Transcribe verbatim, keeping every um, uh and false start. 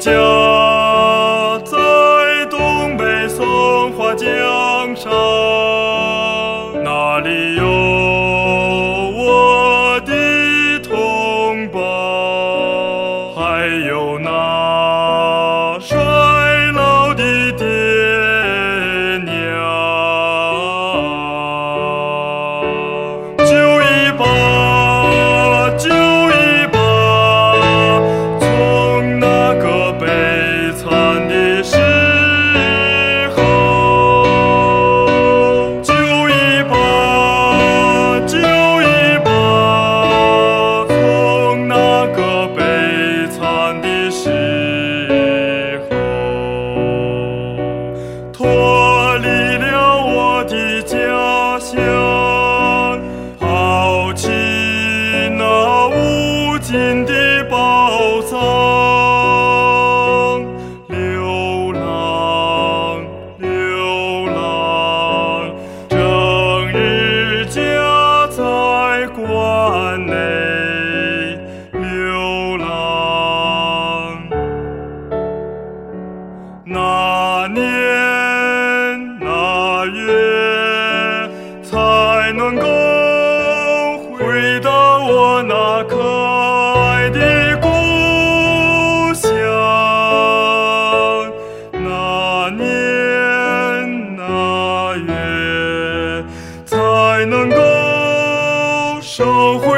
家在东北松花江上，那里有我的同胞，还有那衰老的爹娘。酒一把，酒一把，从那个悲惨的时候，酒一把，酒一把，从那个悲惨的时候，脱离了我的家乡，抛弃那无尽的宝藏，流浪，流浪，整日家在关内流浪。那年那月才能够回到我那可爱的故乡。那年那月才能够收回